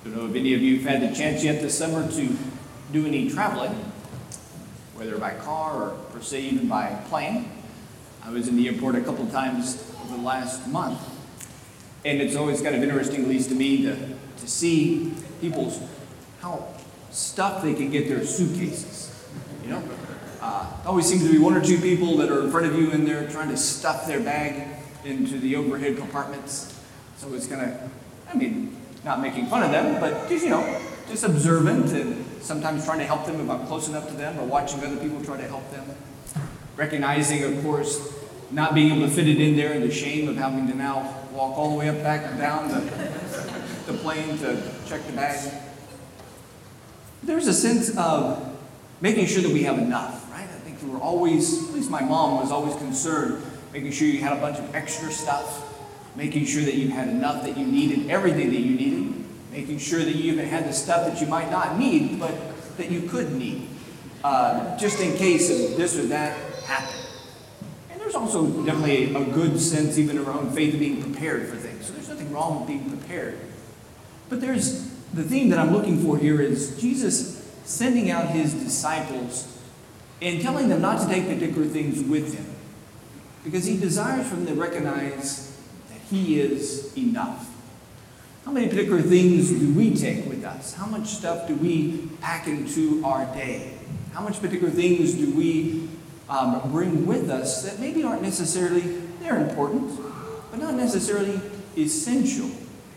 Don't know if any of you have had the chance yet this summer to do any traveling, whether by car or per se even by plane. I was in the airport a couple of times over the last month, and it's always kind of interesting, at least to me, to see people's how stuffed they can get their suitcases. You know, always seems to be one or two people that are in front of you, and they're trying to stuff their bag into the overhead compartments. So it's kind of, not making fun of them, but just observant and sometimes trying to help them if I'm close enough to them, or watching other people try to help them. Recognizing, of course, not being able to fit it in there and the shame of having to now walk all the way up, back, and down the plane to check the bag. There's a sense of making sure that we have enough, right? I think we were always, at least my mom was always concerned, making sure you had a bunch of extra stuff, making sure that you had enough that you needed, everything that you needed, making sure that you even had the stuff that you might not need, but that you could need, just in case of this or that happened. And there's also definitely a good sense, even in our own faith, of being prepared for things. So there's nothing wrong with being prepared. But there's the theme that I'm looking for here is Jesus sending out his disciples and telling them not to take particular things with him, because he desires for them to recognize he is enough. How many particular things do we take with us? How much stuff do we pack into our day? How much particular things do we bring with us that maybe aren't necessarily, they're important, but not necessarily essential?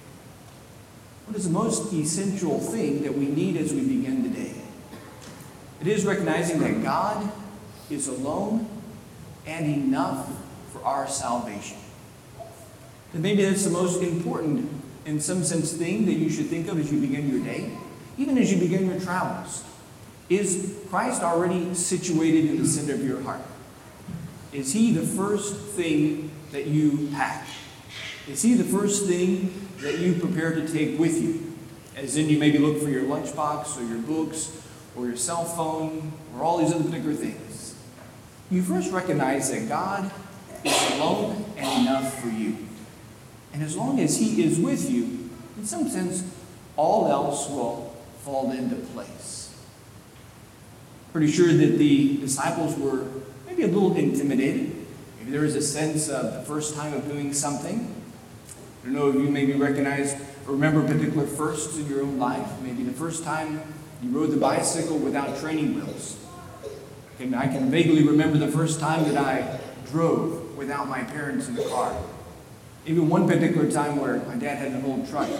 What is the most essential thing that we need as we begin today? It is recognizing that God is alone and enough for our salvation. And maybe that's the most important, in some sense, thing that you should think of as you begin your day, even as you begin your travels. Is Christ already situated in the center of your heart? Is he the first thing that you pack? Is he the first thing that you prepare to take with you? As in, you maybe look for your lunchbox or your books or your cell phone or all these other particular things. You first recognize that God is alone and enough for you. And as long as he is with you, in some sense, all else will fall into place. Pretty sure that the disciples were maybe a little intimidated. Maybe there was a sense of the first time of doing something. I don't know if you maybe recognize or remember particular firsts in your own life. Maybe the first time you rode the bicycle without training wheels. I can vaguely remember the first time that I drove without my parents in the car. Even one particular time where my dad had an old truck,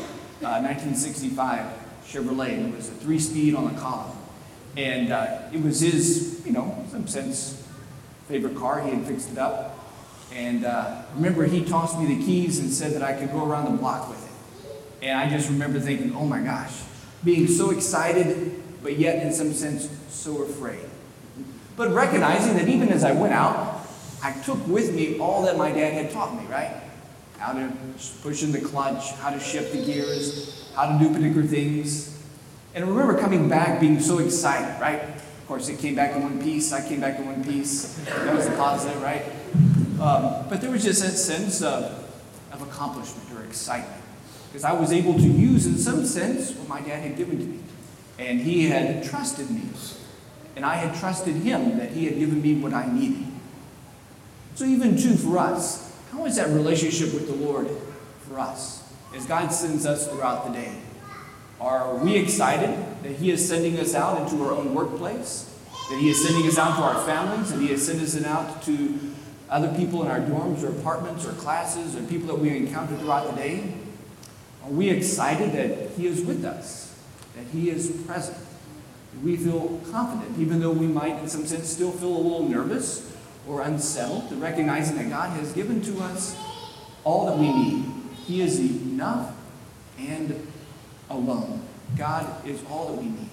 1965 Chevrolet. It was a 3-speed on the column. And it was his, in some sense, favorite car. He had fixed it up. And remember, he tossed me the keys and said that I could go around the block with it. And I just remember thinking, oh my gosh, being so excited, but yet in some sense, so afraid. But recognizing that even as I went out, I took with me all that my dad had taught me, right? How to push in the clutch, how to shift the gears, how to do particular things. And I remember coming back being so excited, right? Of course, it came back in one piece. I came back in one piece. That was the positive, right? But there was just that sense of accomplishment or excitement, because I was able to use, in some sense, what my dad had given to me. And he had trusted me. And I had trusted him that he had given me what I needed. So even, too, for us, how is that relationship with the Lord for us as God sends us throughout the day? Are we excited that he is sending us out into our own workplace? That he is sending us out to our families? That he is sending us out to other people in our dorms or apartments or classes or people that we encounter throughout the day? Are we excited that he is with us? That he is present? Do we feel confident, even though we might in some sense still feel a little nervous or unsettled, to recognizing that God has given to us all that we need? He is enough and alone. God is all that we need.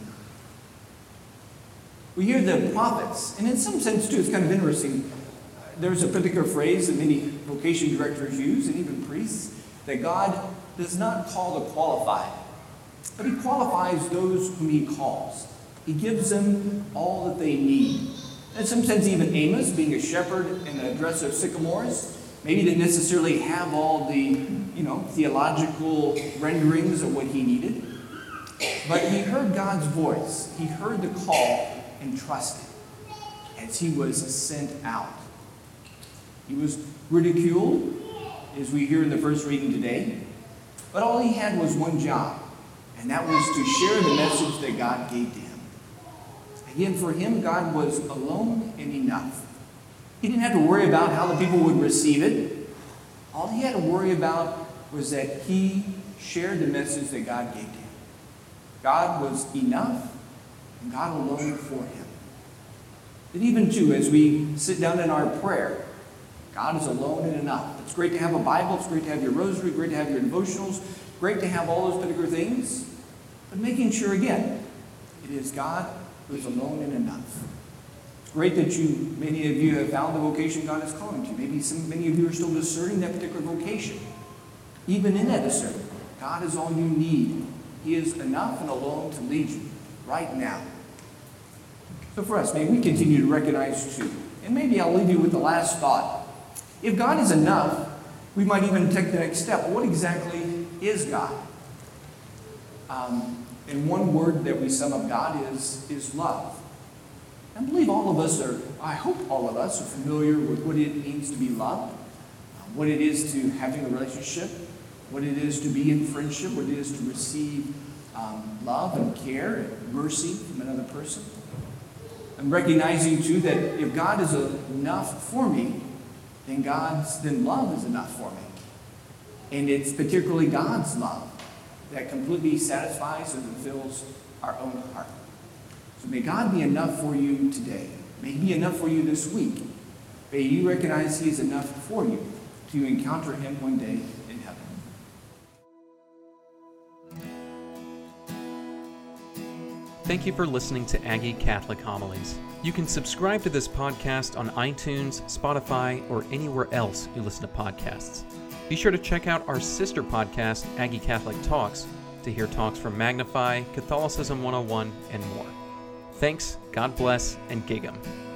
We hear the prophets, and in some sense too, it's kind of interesting. There's a particular phrase that many vocation directors use, and even priests, that God does not call the qualified, but he qualifies those whom he calls. He gives them all that they need. In some sense, even Amos, being a shepherd in a dress of sycamores, maybe didn't necessarily have all the, theological renderings of what he needed. But he heard God's voice. He heard the call and trusted as he was sent out. He was ridiculed, as we hear in the first reading today. But all he had was one job, and that was to share the message that God gave to him. Again, for him, God was alone and enough. He didn't have to worry about how the people would receive it. All he had to worry about was that he shared the message that God gave to him. God was enough, and God alone for him. And even too, as we sit down in our prayer, God is alone and enough. It's great to have a Bible. It's great to have your rosary. Great to have your devotionals. Great to have all those particular things. But making sure, again, it is God who is alone and enough. It's great that many of you have found the vocation God is calling to. Maybe many of you are still discerning that particular vocation. Even in that discernment, God is all you need. He is enough and alone to lead you right now. So for us, may we continue to recognize too. And maybe I'll leave you with the last thought. If God is enough, we might even take the next step. What exactly is God? And one word that we sum up God is love. I believe all of us I hope all of us are familiar with what it means to be loved, what it is to having a relationship, what it is to be in friendship, what it is to receive love and care and mercy from another person. I'm recognizing too that if God is enough for me, then love is enough for me. And it's particularly God's love that completely satisfies and fulfills our own heart. So may God be enough for you today. May He be enough for you this week. May you recognize He is enough for you to encounter Him one day in heaven. Thank you for listening to Aggie Catholic Homilies. You can subscribe to this podcast on iTunes, Spotify, or anywhere else you listen to podcasts. Be sure to check out our sister podcast, Aggie Catholic Talks, to hear talks from Magnify, Catholicism 101, and more. Thanks, God bless, and gig 'em.